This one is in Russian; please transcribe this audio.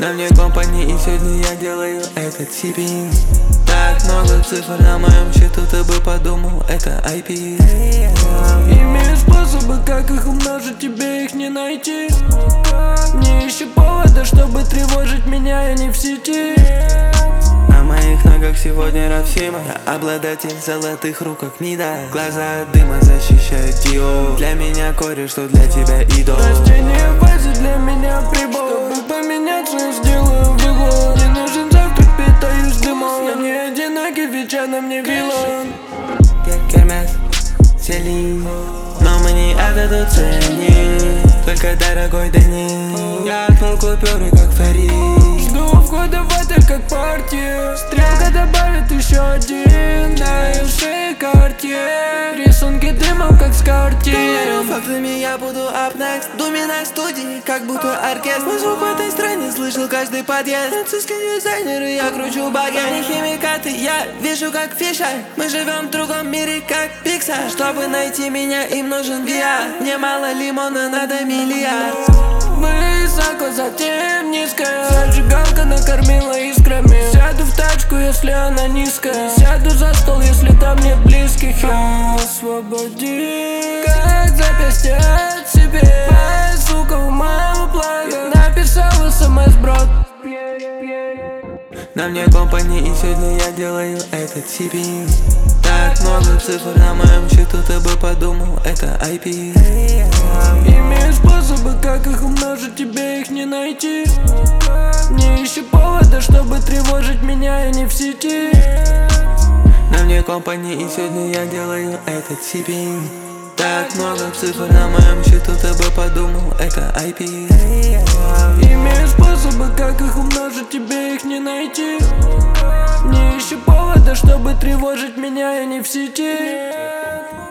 На мне компании, и сегодня я делаю этот сипинг. Так много цифр на моем счету, ты бы подумал, это IP. Имею способы, как их умножить, тебе их не найти. Не ищу повода, чтобы тревожить меня, я не в сети. На моих ногах сегодня Рафсима. Я обладатель золотых рук, как Мида. Глаза от дыма защищают Дио. Для меня кореш, что для тебя идол. Рождение в базе для меня прибор. Чтобы поменяться, я сделаю вывод. Не нужен завтрак, питаюсь дымом. Я не одинокий, веча на мне вилон. Гермес, Селин, но мы не отдадут ценник. Только дорогой Дани. Я откнул купюры, как Фарид. Жду входа в это, как партия. Стрелка добавит еще один. На ее шее карте. Рисунки дымом, как с карте. Фактами я буду up next. Думи на студии, как будто оркестр. Мой звук в этой стране слышал каждый подъезд. Французские дизайнеры, я кручу багет. Не химикаты, я вижу как фиша. Мы живем в другом мире, как Pixar. Чтобы найти меня, им нужен VR. Мне мало лимона, надо миллиард. Высоко, затем низкая. Зажигалка накормила искрами. Сяду в тачку, если она низкая. Сяду за стол, если там нет близких. Я освободи, как запястье от себе. Твоя сука в моем плане. Написал смс, брат. На мне компании, и сегодня я делаю этот сипинг. Так много цифр на моем счету, ты бы подумал, это IP. Имею способы, как их умножить, тебе их не найти. Не ищу повода, чтобы тревожить меня, я не в сети. На мне компании, и сегодня я делаю этот сипинг. Так много цифр на моем счету, ты бы подумал, это IP. Имею способы, как их умножить, тебе их не найти. Не ищу повода, чтобы тревожить меня, я не в сети.